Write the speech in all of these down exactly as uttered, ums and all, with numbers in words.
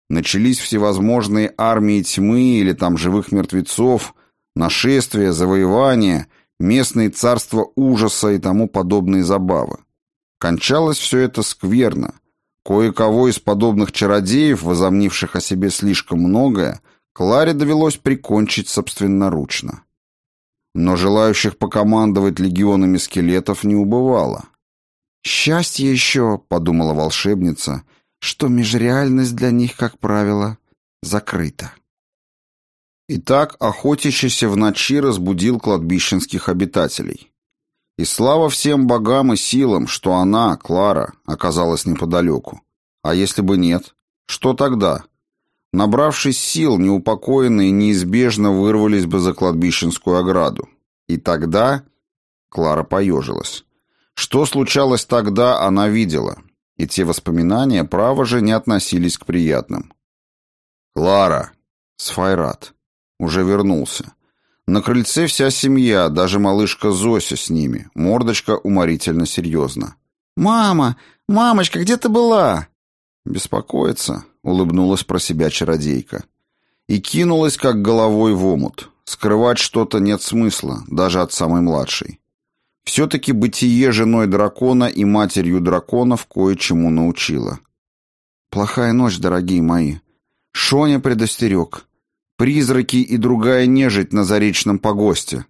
Начались всевозможные армии тьмы или там живых мертвецов, нашествия, завоевания, местные царства ужаса и тому подобные забавы. Кончалось все это скверно. Кое-кого из подобных чародеев, возомнивших о себе слишком многое, Кларе довелось прикончить собственноручно. Но желающих покомандовать легионами скелетов не убывало. «Счастье еще», — подумала волшебница, — «что межреальность для них, как правило, закрыта». Итак, охотящийся в ночи разбудил кладбищенских обитателей. И слава всем богам и силам, что она, Клара, оказалась неподалеку. А если бы нет, что тогда? Набравшись сил, неупокоенные неизбежно вырвались бы за кладбищенскую ограду. И тогда Клара поежилась. Что случалось тогда, она видела, и те воспоминания, право же, не относились к приятным. «Клара!» Сфайрат. Уже вернулся. На крыльце вся семья, даже малышка Зося с ними. Мордочка уморительно серьезна. «Мама! Мамочка, где ты была?» «Беспокоиться», — улыбнулась про себя чародейка. И кинулась, как головой в омут. Скрывать что-то нет смысла, даже от самой младшей. Все-таки бытие женой дракона и матерью драконов кое-чему научило. «Плохая ночь, дорогие мои. Шоня предостерег. Призраки и другая нежить на заречном погосте».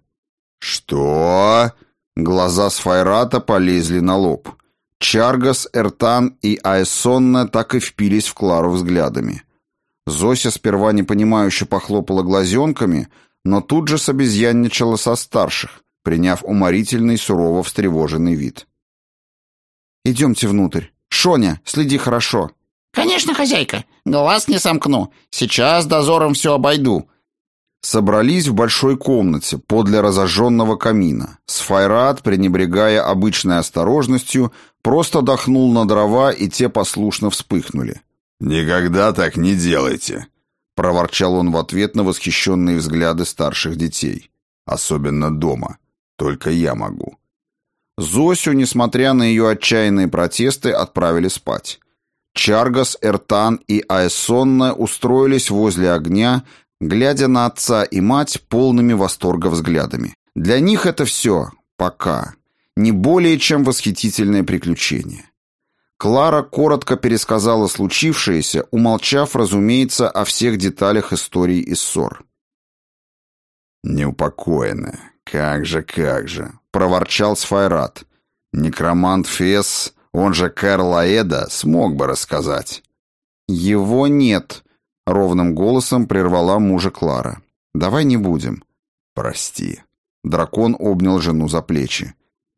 «Что?» Глаза Сфайрата полезли на лоб. Чаргас, Эртан и Аэссонна так и впились в Клару взглядами. Зося сперва непонимающе похлопала глазенками, но тут же собезьянничала со старших, приняв уморительный, сурово встревоженный вид. «Идемте внутрь. Шоня, следи хорошо». «Конечно, хозяйка. Глаз не сомкну. Сейчас дозором все обойду». Собрались в большой комнате подле разожженного камина. Сфайрат, пренебрегая обычной осторожностью, просто дохнул на дрова, и те послушно вспыхнули. «Никогда так не делайте», — проворчал он в ответ на восхищенные взгляды старших детей. «Особенно дома. Только я могу». Зосю, несмотря на ее отчаянные протесты, отправили спать. Чаргас, Эртан и Аэссонна устроились возле огня, глядя на отца и мать полными восторга взглядами. Для них это все, пока, не более чем восхитительное приключение. Клара коротко пересказала случившееся, умолчав, разумеется, о всех деталях истории и ссор. «Неупокоенная, как же, как же», — проворчал Сфайрат. «Некромант Фес, он же Карл Аэда, смог бы рассказать». «Его нет», — ровным голосом прервала мужа Клара. «Давай не будем». «Прости». Дракон обнял жену за плечи.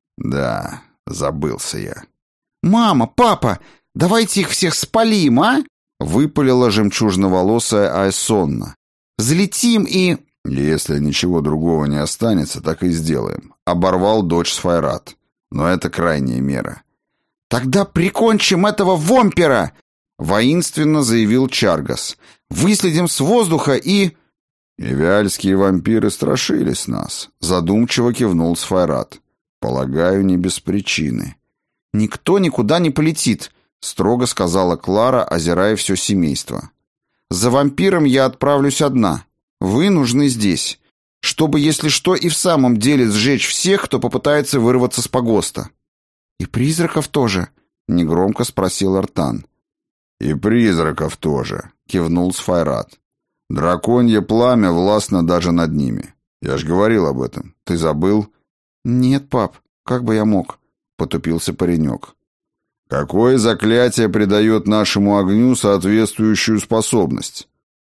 «Да, забылся я». «Мама, папа, давайте их всех спалим, а?» — выпалила жемчужноволосая Аэссонна. «Взлетим и...» «Если ничего другого не останется, так и сделаем», — оборвал дочь Сфайрат. «Но это крайняя мера». «Тогда прикончим этого вомпера!» — воинственно заявил Чаргас. «Выследим с воздуха и...» «Ивиальские вампиры страшились нас», — задумчиво кивнул Сфайрат. «Полагаю, не без причины». «Никто никуда не полетит», — строго сказала Клара, озирая все семейство. «За вампиром я отправлюсь одна. Вы нужны здесь, чтобы, если что, и в самом деле сжечь всех, кто попытается вырваться с погоста». «И призраков тоже?» — негромко спросил Эртан. «И призраков тоже», — кивнул Сфайрат. «Драконье пламя властно даже над ними. Я ж говорил об этом. Ты забыл?» «Нет, пап, как бы я мог?» — потупился паренек. «Какое заклятие придает нашему огню соответствующую способность?»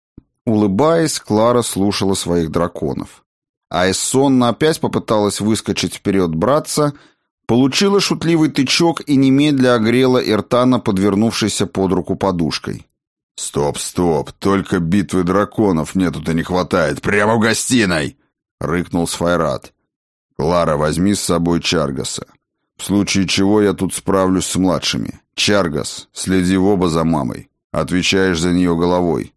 Улыбаясь, Клара слушала своих драконов. Аэссонна опять попыталась выскочить вперед братца, получила шутливый тычок и немедля огрела Эртана, подвернувшейся под руку подушкой. «Стоп, стоп, только битвы драконов мне тут и не хватает, прямо в гостиной!» — рыкнул Сфайрат. «Клара, возьми с собой Чаргаса. В случае чего я тут справлюсь с младшими. Чаргас, следи в оба за мамой. Отвечаешь за нее головой».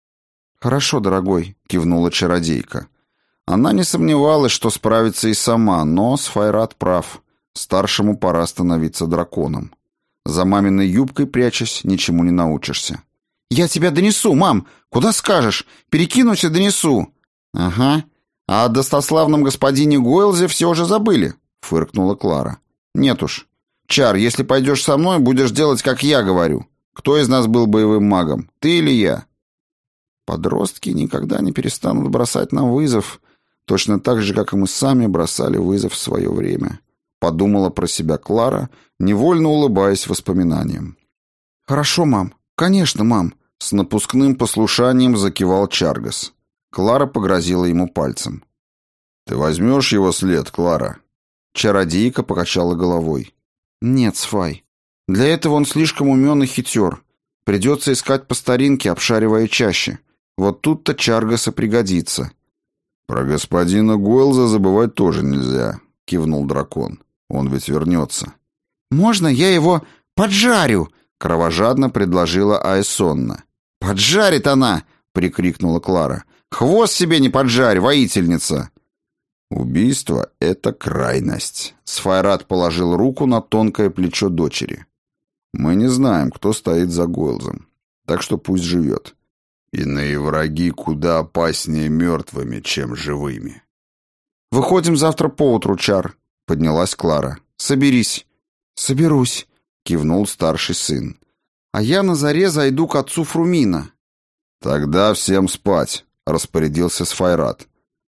«Хорошо, дорогой», — кивнула чародейка. Она не сомневалась, что справится и сама, но Сфайрат прав. Старшему пора становиться драконом. За маминой юбкой прячась, ничему не научишься. Я тебя донесу, мам. Куда скажешь? Перекинусь и донесу». «Ага. А о достославном господине Гойлзе все уже забыли», — фыркнула Клара. «Нет уж. Чар, если пойдешь со мной, будешь делать, как я говорю. Кто из нас был боевым магом, ты или я?» Подростки никогда не перестанут бросать нам вызов, точно так же, как и мы сами бросали вызов в свое время. Подумала про себя Клара, невольно улыбаясь воспоминаниям. «Хорошо, мам. Конечно, мам», — с напускным послушанием закивал Чаргас. Клара погрозила ему пальцем. «Ты возьмешь его след, Клара?» Чародейка покачала головой. «Нет, Сфай. Для этого он слишком умен и хитер. Придется искать по старинке, обшаривая чаще. Вот тут-то Чаргаса пригодится». «Про господина Гойлза забывать тоже нельзя», — кивнул дракон. «Он ведь вернется». «Можно я его поджарю?» — кровожадно предложила Аэсонна. «Поджарит она!» — прикрикнула Клара. «Хвост себе не поджарь, воительница!» «Убийство — это крайность», — Сфайрат положил руку на тонкое плечо дочери. «Мы не знаем, кто стоит за Гойлзом, так что пусть живет. Иные враги куда опаснее мертвыми, чем живыми». «Выходим завтра поутру, Чар», — поднялась Клара. «Соберись». «Соберусь», — кивнул старший сын. «А я на заре зайду к отцу Фрумина». «Тогда всем спать», — распорядился Сфайрат.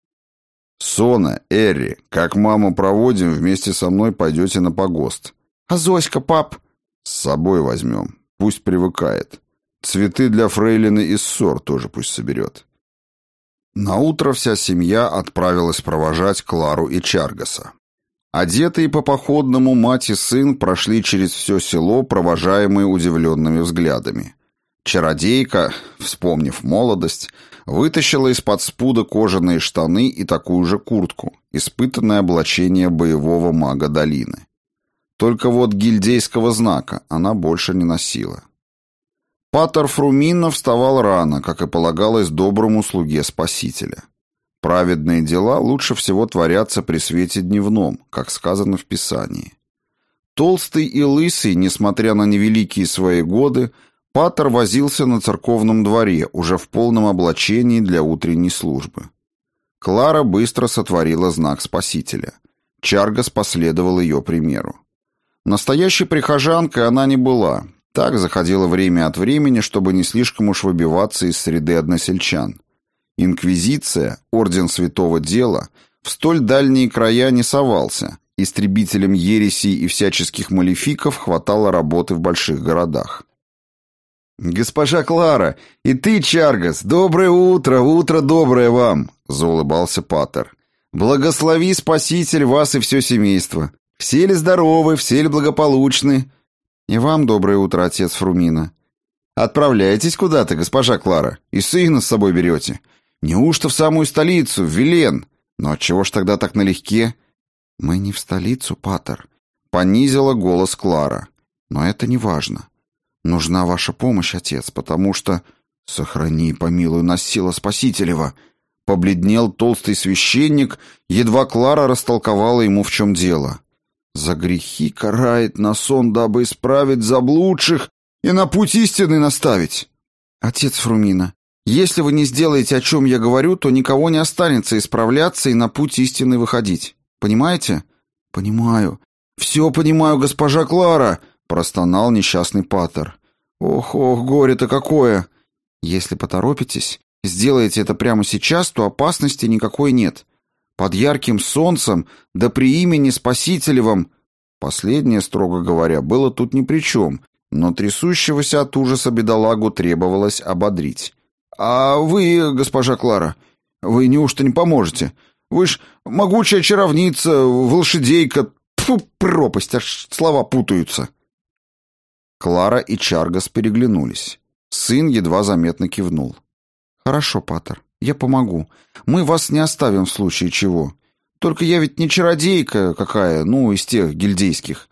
«Сона, Эрри, как маму проводим, вместе со мной пойдете на погост». «А Зоська, пап?» «С собой возьмем, пусть привыкает. Цветы для фрейлины из ссор тоже пусть соберет». Наутро вся семья отправилась провожать Клару и Чаргаса. Одетые по-походному мать и сын прошли через все село, провожаемые удивленными взглядами. Чародейка, вспомнив молодость, вытащила из-под спуда кожаные штаны и такую же куртку, испытанное облачение боевого мага долины. Только вот гильдейского знака она больше не носила. Патер Фрумина вставал рано, как и полагалось доброму слуге Спасителя. Праведные дела лучше всего творятся при свете дневном, как сказано в Писании. Толстый и лысый, несмотря на невеликие свои годы, Патер возился на церковном дворе, уже в полном облачении для утренней службы. Клара быстро сотворила знак Спасителя. Чаргас последовал ее примеру. Настоящей прихожанкой она не была, так заходила время от времени, чтобы не слишком уж выбиваться из среды односельчан. Инквизиция, орден святого дела, в столь дальние края не совался, истребителям ересей и всяческих малефиков хватало работы в больших городах. «Госпожа Клара, и ты, Чаргас, доброе утро, утро доброе вам!» — заулыбался Патер. «Благослови Спаситель вас и все семейство. Все ли здоровы, все ли благополучны?» «И вам доброе утро, отец Фрумина». «Отправляетесь куда-то, госпожа Клара, и сына с собой берете? Неужто в самую столицу, в Вилен? Но отчего ж тогда так налегке?» «Мы не в столицу, Патер», — понизила голос Клара. «Но это не важно. Нужна ваша помощь, отец, потому что...» «Сохрани, помилуй нас, сила Спасителева!» Побледнел толстый священник, едва Клара растолковала ему, в чем дело. «За грехи карает нас он, дабы исправить заблудших и на путь истины наставить». «Отец Фрумина, если вы не сделаете, о чем я говорю, то никого не останется исправляться и на путь истины выходить. Понимаете?» «Понимаю. Все понимаю, госпожа Клара», — простонал несчастный Патер. «Ох, ох, горе-то какое!» «Если поторопитесь, сделаете это прямо сейчас, то опасности никакой нет. Под ярким солнцем, да при имени Спасителевом...» Последнее, строго говоря, было тут ни при чем, но трясущегося от ужаса бедолагу требовалось ободрить. «А вы, госпожа Клара, вы неужто не поможете? Вы ж могучая чаровница, волшидейка... Тьфу, пропасть, аж слова путаются». Клара и Чаргас переглянулись. Сын едва заметно кивнул. «Хорошо, Патер, я помогу. Мы вас не оставим в случае чего. Только я ведь не чародейка какая, ну, из тех гильдейских.